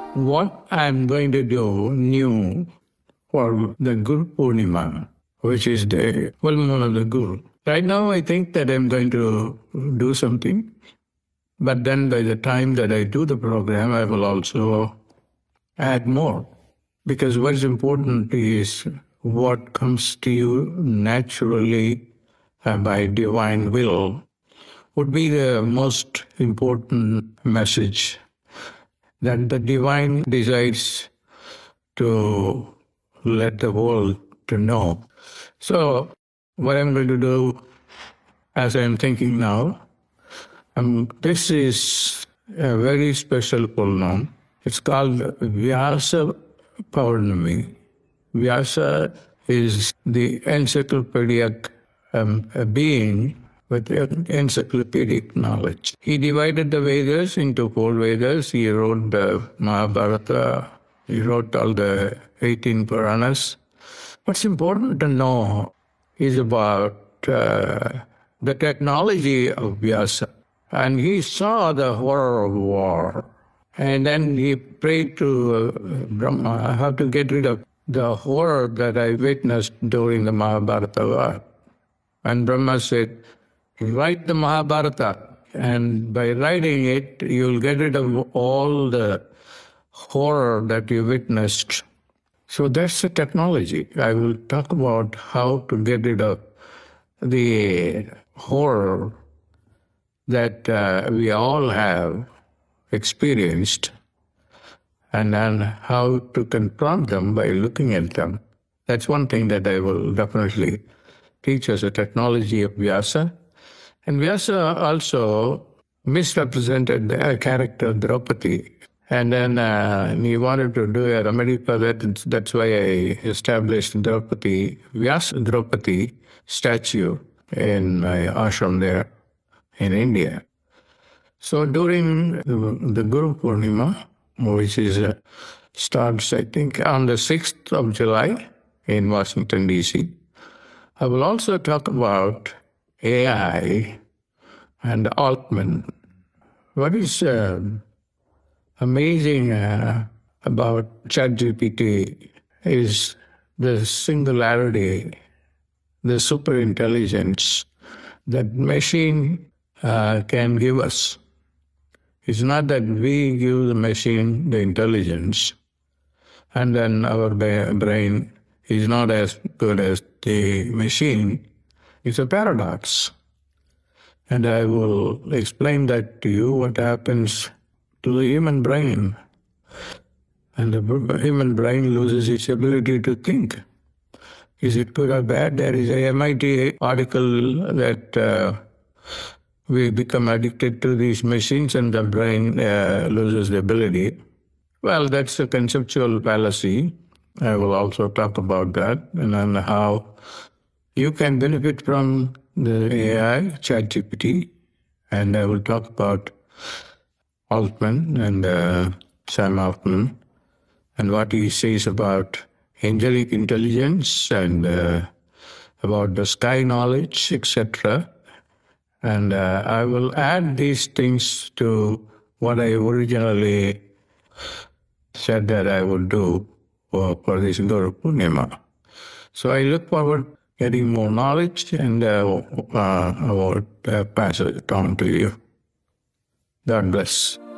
What I'm going to do new for the Guru Purnima, which is the full moon of the Guru. Right now, I think that I'm going to do something, but then by the time that I do the program, I will also add more. Because what's important is what comes to you naturally by divine will would be the most important message that the divine decides to let the world to know. So what I'm going to do as I'm thinking now, this is a very special pronoun. It's called Vyasa Paurnami. Vyasa is the encyclopedic being with encyclopedic knowledge. He divided the Vedas into 4 Vedas. He wrote the Mahabharata. He wrote all the 18 Puranas. What's important to know is about the technology of Vyasa. And he saw the horror of war. And then he prayed to Brahma, I have to get rid of the horror that I witnessed during the Mahabharata war. And Brahma said, write the Mahabharata, and by writing it, you'll get rid of all the horror that you witnessed. So that's the technology. I will talk about how to get rid of the horror that we all have experienced, and then how to confront them by looking at them. That's one thing that I will definitely teach as a technology of Vyasa. And Vyasa also misrepresented the character Draupadi. And then he wanted to do a remedy for that. That's why I established Draupadi, Vyasa Draupadi statue in my ashram there in India. So during the Guru Purnima, which is starts, I think, on the 6th of July in Washington, D.C., I will also talk about AI and Altman. What is amazing about ChatGPT is the singularity, the superintelligence that machine can give us. It's not that we give the machine the intelligence and then our brain is not as good as the machine. It's a paradox. And I will explain that to you, what happens to the human brain. And the human brain loses its ability to think. Is it good or bad? There is a MIT article that we become addicted to these machines and the brain loses the ability. Well, that's a conceptual fallacy. I will also talk about that and then how you can benefit from the AI, ChatGPT, and I will talk about Altman and Sam Altman and what he says about angelic intelligence and about the sky knowledge, etc. And I will add these things to what I originally said that I would do for this Guru Purnima. So I look forward to getting more knowledge and I will pass it on to you. God bless.